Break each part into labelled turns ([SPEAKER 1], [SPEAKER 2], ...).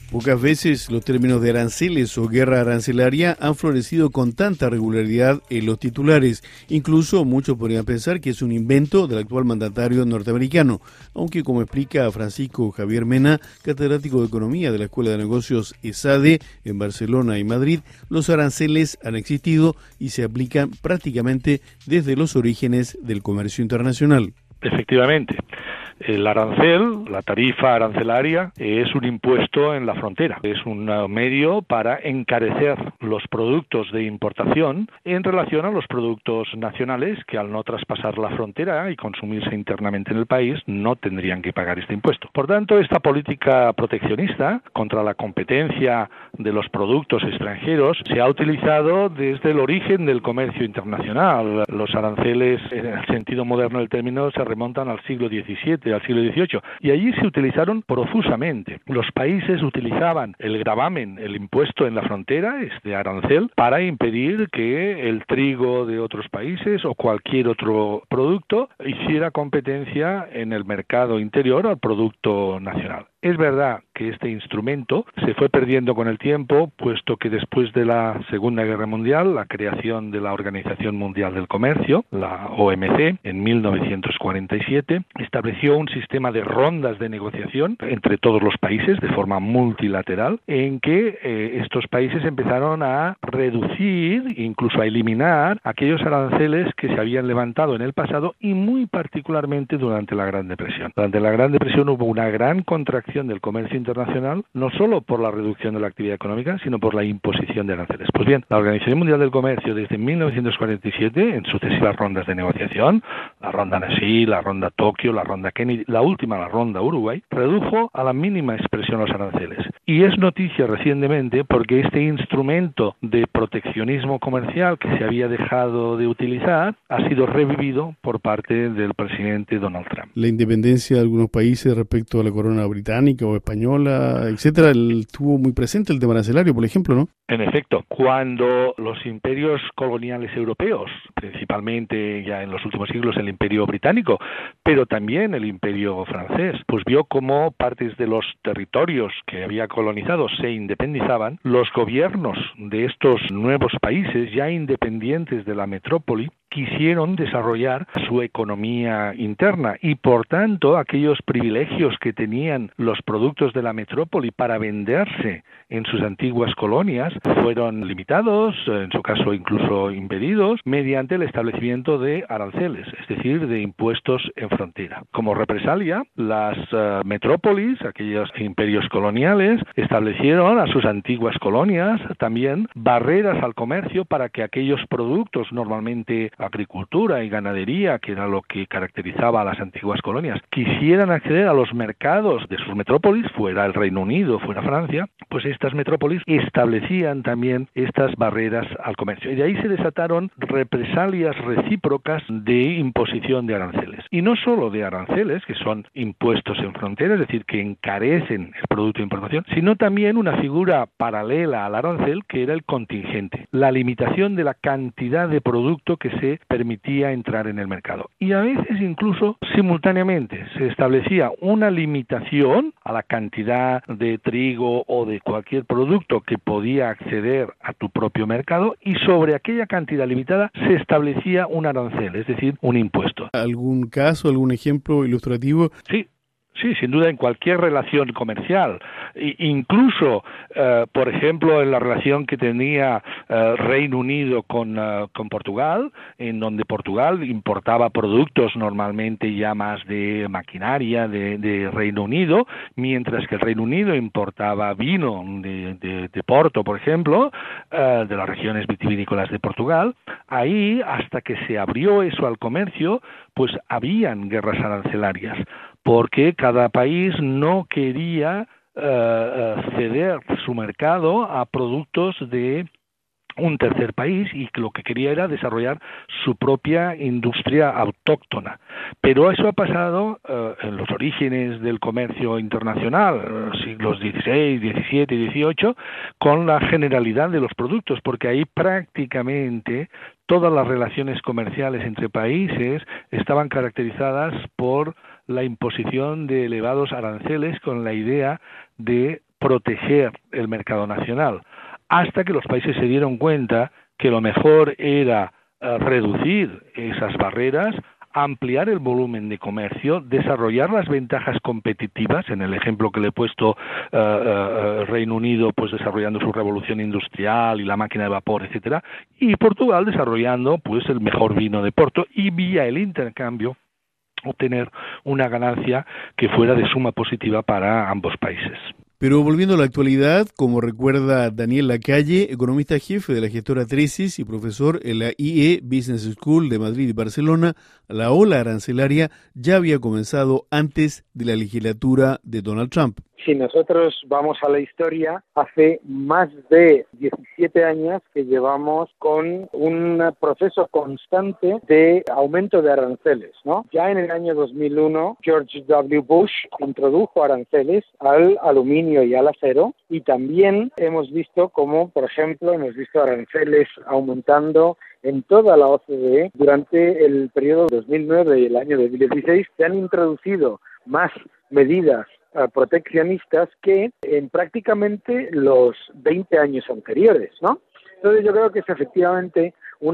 [SPEAKER 1] Pocas veces los términos de aranceles o guerra arancelaria han florecido con tanta regularidad en los titulares. Incluso muchos podrían pensar que es un invento del actual mandatario norteamericano, aunque como explica Francisco Javier Mena, catedrático de Economía de la Escuela de Negocios ESADE en Barcelona y Madrid, los aranceles han existido y se aplican prácticamente desde los orígenes del comercio internacional.
[SPEAKER 2] Efectivamente. El arancel, la tarifa arancelaria, es un impuesto en la frontera. Es un medio para encarecer los productos de importación en relación a los productos nacionales que al no traspasar la frontera y consumirse internamente en el país no tendrían que pagar este impuesto. Por tanto, esta política proteccionista contra la competencia de los productos extranjeros se ha utilizado desde el origen del comercio internacional. Los aranceles, en el sentido moderno del término, se remontan al siglo XVII, al siglo XVIII, y allí se utilizaron profusamente. Los países utilizaban el gravamen, el impuesto en la frontera, este arancel, para impedir que el trigo de otros países o cualquier otro producto hiciera competencia en el mercado interior al producto nacional. Es verdad que este instrumento se fue perdiendo con el tiempo, puesto que después de la Segunda Guerra Mundial, la creación de la Organización Mundial del Comercio, la OMC, en 1947, estableció un sistema de rondas de negociación entre todos los países de forma multilateral, en que estos países empezaron a reducir, incluso a eliminar, aquellos aranceles que se habían levantado en el pasado y muy particularmente durante la Gran Depresión. Durante la Gran Depresión hubo una gran contracción del comercio internacional, no solo por la reducción de la actividad económica, sino por la imposición de aranceles. Pues bien, la Organización Mundial del Comercio desde 1947, en sucesivas rondas de negociación, la ronda Nassí, la ronda Tokio, la ronda Kennedy, la última, la ronda Uruguay, redujo a la mínima expresión los aranceles. Y es noticia recientemente porque este instrumento de proteccionismo comercial que se había dejado de utilizar ha sido revivido por parte del presidente Donald Trump.
[SPEAKER 1] La independencia de algunos países respecto a la corona británica o española, etcétera, estuvo muy presente el tema arancelario, por ejemplo, ¿no?
[SPEAKER 2] En efecto, cuando los imperios coloniales europeos, principalmente ya en los últimos siglos el imperio británico, pero también el imperio francés, pues vio cómo partes de los territorios que había colonizado se independizaban, los gobiernos de estos nuevos países ya independientes de la metrópoli quisieron desarrollar su economía interna y, por tanto, aquellos privilegios que tenían los productos de la metrópoli para venderse en sus antiguas colonias fueron limitados, en su caso incluso impedidos, mediante el establecimiento de aranceles, es decir, de impuestos en frontera. Como represalia, las metrópolis, aquellos imperios coloniales, establecieron a sus antiguas colonias también barreras al comercio para que aquellos productos, normalmente agricultura y ganadería, que era lo que caracterizaba a las antiguas colonias, quisieran acceder a los mercados de sus metrópolis, fuera el Reino Unido, fuera Francia, pues estas metrópolis establecían también estas barreras al comercio. Y de ahí se desataron represalias recíprocas de imposición de aranceles. Y no solo de aranceles, que son impuestos en frontera, es decir, que encarecen el producto de importación, sino también una figura paralela al arancel, que era el contingente, la limitación de la cantidad de producto que se permitía entrar en el mercado. Y a veces incluso simultáneamente se establecía una limitación a la cantidad de trigo o de cualquier producto que podía acceder a tu propio mercado, y sobre aquella cantidad limitada se establecía un arancel, es decir, un impuesto.
[SPEAKER 1] ¿Algún caso, algún ejemplo ilustrativo?
[SPEAKER 2] Sí, sin duda en cualquier relación comercial, incluso, por ejemplo, en la relación que tenía Reino Unido con Portugal, en donde Portugal importaba productos normalmente ya más de maquinaria de Reino Unido, mientras que el Reino Unido importaba vino de Porto, por ejemplo, de las regiones vitivinícolas de Portugal. Ahí, hasta que se abrió eso al comercio, pues habían guerras arancelarias, porque cada país no quería ceder su mercado a productos de un tercer país, y lo que quería era desarrollar su propia industria autóctona. Pero eso ha pasado en los orígenes del comercio internacional, siglos XVI, XVII y XVIII, con la generalidad de los productos, porque ahí prácticamente todas las relaciones comerciales entre países estaban caracterizadas por la imposición de elevados aranceles con la idea de proteger el mercado nacional, hasta que los países se dieron cuenta que lo mejor era reducir esas barreras, ampliar el volumen de comercio, desarrollar las ventajas competitivas. En el ejemplo que le he puesto, Reino Unido pues desarrollando su revolución industrial y la máquina de vapor, etcétera, y Portugal desarrollando pues el mejor vino de Porto, y vía el intercambio obtener una ganancia que fuera de suma positiva para ambos países.
[SPEAKER 1] Pero volviendo a la actualidad, como recuerda Daniel Lacalle, economista jefe de la gestora Tresis y profesor en la IE Business School de Madrid y Barcelona, la ola arancelaria ya había comenzado antes de la legislatura de Donald Trump.
[SPEAKER 3] Si nosotros vamos a la historia, hace más de 17 años que llevamos con un proceso constante de aumento de aranceles, ¿no? Ya en el año 2001, George W. Bush introdujo aranceles al aluminio y al acero, y también hemos visto como, por ejemplo, aranceles aumentando en toda la OCDE durante el periodo 2009 y el año 2016. Se han introducido más medidas proteccionistas que en prácticamente los 20 años anteriores, ¿no? Entonces yo creo que es efectivamente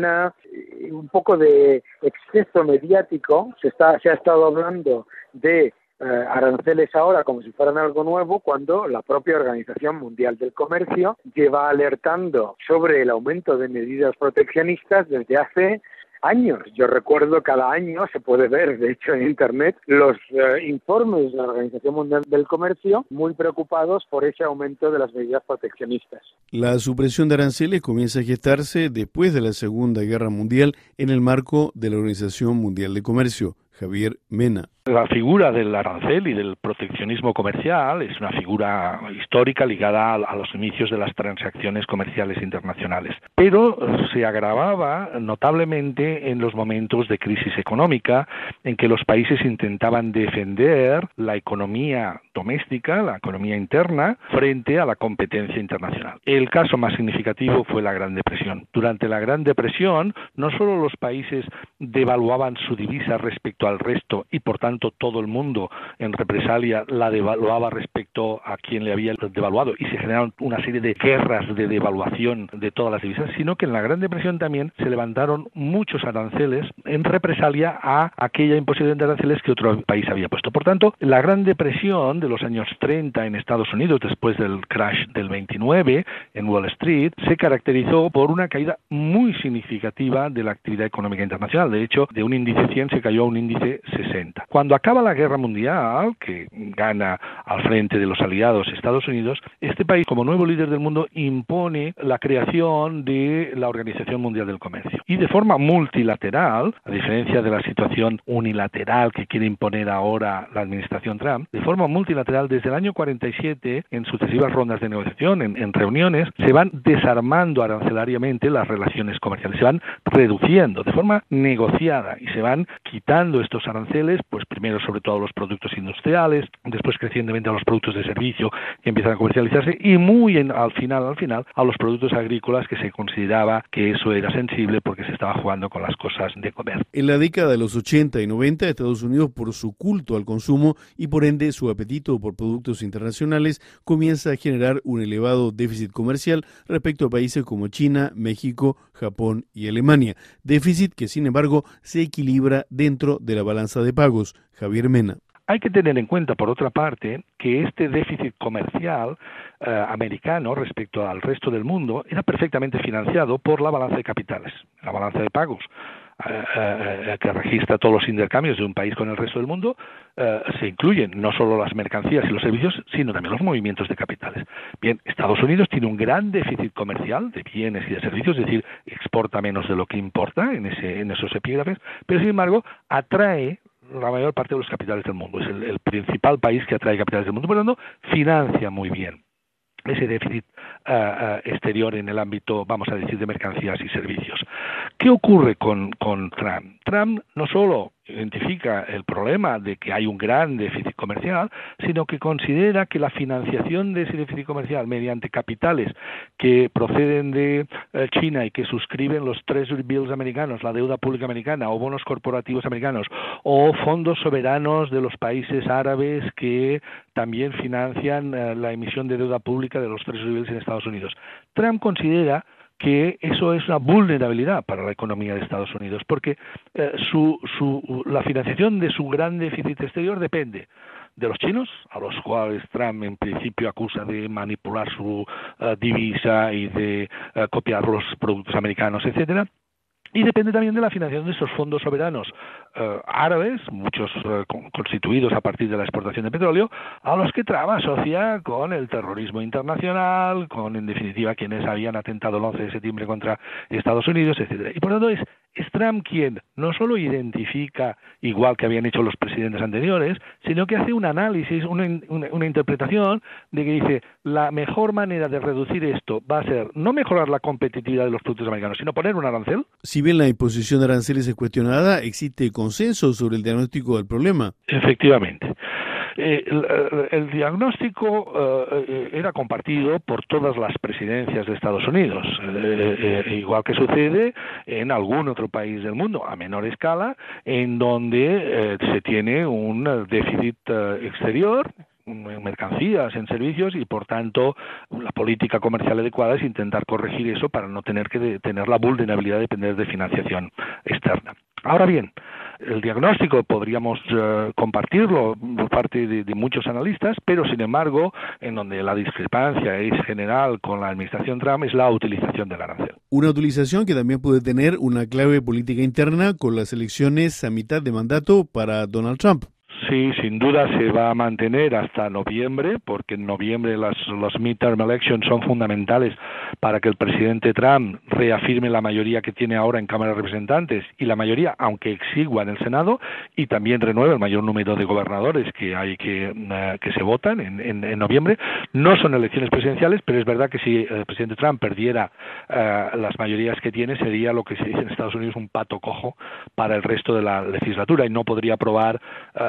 [SPEAKER 3] un poco de exceso mediático. Se ha estado hablando de aranceles ahora como si fueran algo nuevo, cuando la propia Organización Mundial del Comercio lleva alertando sobre el aumento de medidas proteccionistas desde hace años. Yo recuerdo cada año, se puede ver de hecho en Internet, los informes de la Organización Mundial del Comercio muy preocupados por ese aumento de las medidas proteccionistas.
[SPEAKER 1] La supresión de aranceles comienza a gestarse después de la Segunda Guerra Mundial en el marco de la Organización Mundial de Comercio. Javier Mena.
[SPEAKER 2] La figura del arancel y del proteccionismo comercial es una figura histórica ligada a los inicios de las transacciones comerciales internacionales, pero se agravaba notablemente en los momentos de crisis económica en que los países intentaban defender la economía doméstica, la economía interna, frente a la competencia internacional. El caso más significativo fue la Gran Depresión. Durante la Gran Depresión, no solo los países devaluaban su divisa respecto al resto y por tanto todo el mundo en represalia la devaluaba respecto a quien le había devaluado, y se generaron una serie de guerras de devaluación de todas las divisas, sino que en la Gran Depresión también se levantaron muchos aranceles en represalia a aquella imposición de aranceles que otro país había puesto. Por tanto, la Gran Depresión de los años 30 en Estados Unidos, después del crash del 29 en Wall Street, se caracterizó por una caída muy significativa de la actividad económica internacional. De hecho, de un índice 100 se cayó a un índice 60. Cuando acaba la Guerra Mundial, que gana al frente de los aliados Estados Unidos, este país, como nuevo líder del mundo, impone la creación de la Organización Mundial del Comercio. Y de forma multilateral, a diferencia de la situación unilateral que quiere imponer ahora la administración Trump, de forma multilateral, desde el año 47, en sucesivas rondas de negociación, en reuniones, se van desarmando arancelariamente las relaciones comerciales, se van reduciendo de forma negociada y se van quitando estos aranceles, pues primero sobre todo a los productos industriales, después crecientemente a los productos de servicio que empiezan a comercializarse, y al final a los productos agrícolas, que se consideraba que eso era sensible porque se estaba jugando con las cosas de comer.
[SPEAKER 1] En la década de los 80 y 90, Estados Unidos, por su culto al consumo y por ende su apetito por productos internacionales, comienza a generar un elevado déficit comercial respecto a países como China, México, Japón y Alemania. Déficit que, sin embargo, se equilibra dentro de la balanza de pagos. Javier Mena.
[SPEAKER 2] Hay que tener en cuenta, por otra parte, que este déficit comercial americano respecto al resto del mundo era perfectamente financiado por la balanza de capitales, la balanza de pagos, que registra todos los intercambios de un país con el resto del mundo. Se incluyen no solo las mercancías y los servicios, sino también los movimientos de capitales. Bien, Estados Unidos tiene un gran déficit comercial de bienes y de servicios, es decir, exporta menos de lo que importa en esos epígrafes, pero sin embargo atrae la mayor parte de los capitales del mundo. Es el principal país que atrae capitales del mundo, por lo tanto, financia muy bien ese déficit exterior en el ámbito, vamos a decir, de mercancías y servicios. ¿Qué ocurre con Trump? Trump no solo identifica el problema de que hay un gran déficit comercial, sino que considera que la financiación de ese déficit comercial mediante capitales que proceden de China y que suscriben los Treasury Bills americanos, la deuda pública americana, o bonos corporativos americanos, o fondos soberanos de los países árabes que también financian la emisión de deuda pública de los Treasury Bills en Estados Unidos. Trump considera que eso es una vulnerabilidad para la economía de Estados Unidos, porque la financiación de su gran déficit exterior depende de los chinos, a los cuales Trump en principio acusa de manipular su divisa y de copiar los productos americanos, etcétera. Y depende también de la financiación de esos fondos soberanos árabes, muchos constituidos a partir de la exportación de petróleo, a los que Trump asocia con el terrorismo internacional, con, en definitiva, quienes habían atentado el 11 de septiembre contra Estados Unidos, etcétera. Y por lo tanto es Trump quien no solo identifica, igual que habían hecho los presidentes anteriores, sino que hace un análisis, una interpretación de que dice, la mejor manera de reducir esto va a ser no mejorar la competitividad de los productos americanos, sino poner un arancel.
[SPEAKER 1] Si bien la imposición de aranceles es cuestionada, existe consenso sobre el diagnóstico del problema.
[SPEAKER 2] Efectivamente. El diagnóstico era compartido por todas las presidencias de Estados Unidos, igual que sucede en algún otro país del mundo, a menor escala, en donde se tiene un déficit exterior, en mercancías, en servicios, y por tanto la política comercial adecuada es intentar corregir eso para no tener que tener la vulnerabilidad de depender de financiación externa. Ahora bien, el diagnóstico podríamos compartirlo por parte de muchos analistas, pero sin embargo, en donde la discrepancia es general con la administración Trump es la utilización del arancel.
[SPEAKER 1] Una utilización que también puede tener una clave política interna con las elecciones a mitad de mandato para Donald Trump.
[SPEAKER 2] Sí, sin duda se va a mantener hasta noviembre, porque en noviembre las midterm elections son fundamentales para que el presidente Trump reafirme la mayoría que tiene ahora en Cámara de Representantes y la mayoría, aunque exigua, en el Senado, y también renueve el mayor número de gobernadores que hay que se votan en noviembre. No son elecciones presidenciales, pero es verdad que si el presidente Trump perdiera las mayorías que tiene, sería lo que se dice en Estados Unidos un pato cojo para el resto de la legislatura y no podría aprobar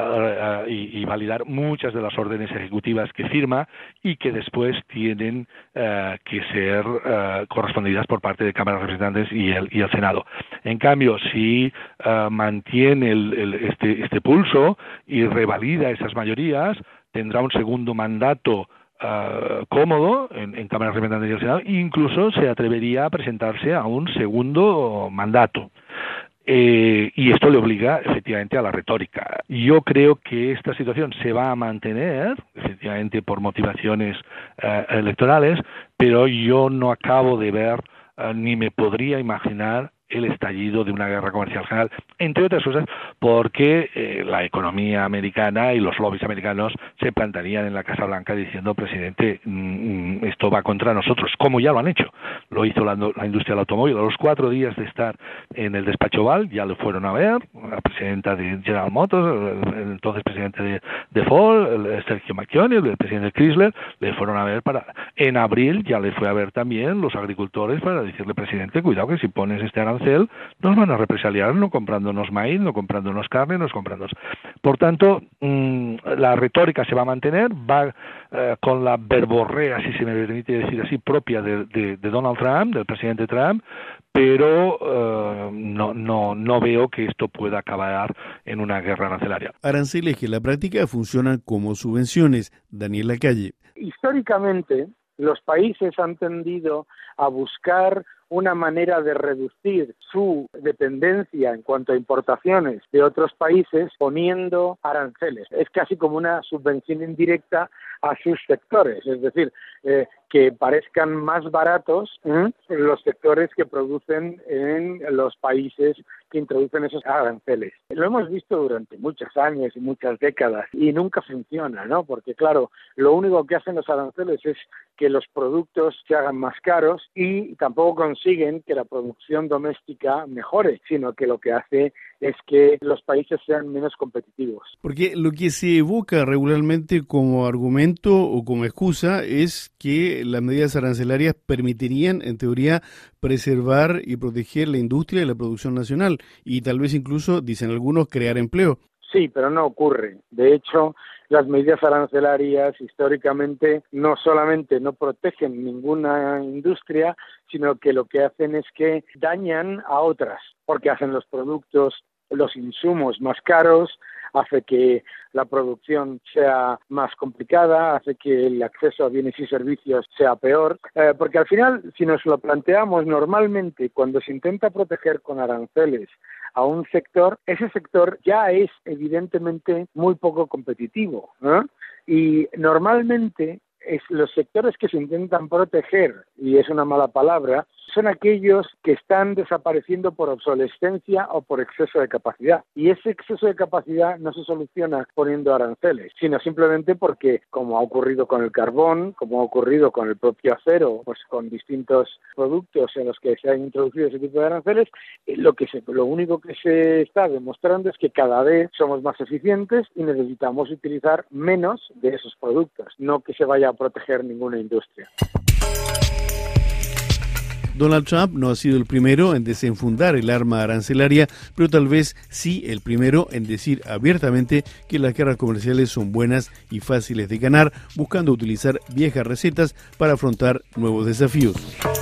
[SPEAKER 2] y validar muchas de las órdenes ejecutivas que firma y que después tienen que ser correspondidas por parte de Cámara de Representantes y el Senado. En cambio, si mantiene este pulso y revalida esas mayorías, tendrá un segundo mandato cómodo en Cámara de Representantes y el Senado, e incluso se atrevería a presentarse a un segundo mandato. Y esto le obliga efectivamente a la retórica. Yo creo que esta situación se va a mantener, efectivamente por motivaciones electorales, pero yo no acabo de ver ni me podría imaginar el estallido de una guerra comercial general, entre otras cosas porque la economía americana y los lobbies americanos se plantarían en la Casa Blanca diciendo, presidente, esto va contra nosotros, como ya lo han hecho. Lo hizo la industria del automóvil. A los 4 días de estar en el despacho Oval, ya lo fueron a ver, la presidenta de General Motors, el entonces presidente de Ford, Sergio Marchionne, el presidente de Chrysler, le fueron a ver en abril ya le fue a ver también los agricultores para decirle, presidente, cuidado que si pones este arancel nos van a represaliar no comprándonos maíz, no comprándonos carne, no comprándonos. Por tanto, la retórica se va a mantener, va con la verborrea, si se me permite decir así, propia de Donald Trump, del presidente Trump, pero no veo que esto pueda acabar en una guerra arancelaria.
[SPEAKER 1] Aranceles que en la práctica funcionan como subvenciones. Daniel Lacalle.
[SPEAKER 3] Históricamente, los países han tendido a buscar una manera de reducir su dependencia en cuanto a importaciones de otros países poniendo aranceles. Es casi como una subvención indirecta a sus sectores, es decir, que parezcan más baratos los sectores que producen en los países que introducen esos aranceles. Lo hemos visto durante muchos años y muchas décadas y nunca funciona, ¿no? Porque claro, lo único que hacen los aranceles es que los productos se hagan más caros y tampoco consiguen que la producción doméstica mejore, sino que lo que hace es que los países sean menos competitivos.
[SPEAKER 1] Porque lo que se evoca regularmente como argumento o como excusa es que las medidas arancelarias permitirían, en teoría, preservar y proteger la industria y la producción nacional y tal vez incluso, dicen algunos, crear empleo.
[SPEAKER 3] Sí, pero no ocurre. De hecho, las medidas arancelarias históricamente no solamente no protegen ninguna industria, sino que lo que hacen es que dañan a otras, porque hacen los productos, los insumos más caros, hace que la producción sea más complicada, hace que el acceso a bienes y servicios sea peor, porque al final, si nos lo planteamos normalmente, cuando se intenta proteger con aranceles a un sector, ese sector ya es evidentemente muy poco competitivo, ¿eh? Y normalmente los sectores que se intentan proteger, y es una mala palabra, son aquellos que están desapareciendo por obsolescencia o por exceso de capacidad. Y ese exceso de capacidad no se soluciona poniendo aranceles, sino simplemente porque, como ha ocurrido con el carbón, como ha ocurrido con el propio acero, pues con distintos productos en los que se han introducido ese tipo de aranceles, lo único que se está demostrando es que cada vez somos más eficientes y necesitamos utilizar menos de esos productos, no que se vaya a proteger ninguna industria.
[SPEAKER 1] Donald Trump no ha sido el primero en desenfundar el arma arancelaria, pero tal vez sí el primero en decir abiertamente que las guerras comerciales son buenas y fáciles de ganar, buscando utilizar viejas recetas para afrontar nuevos desafíos.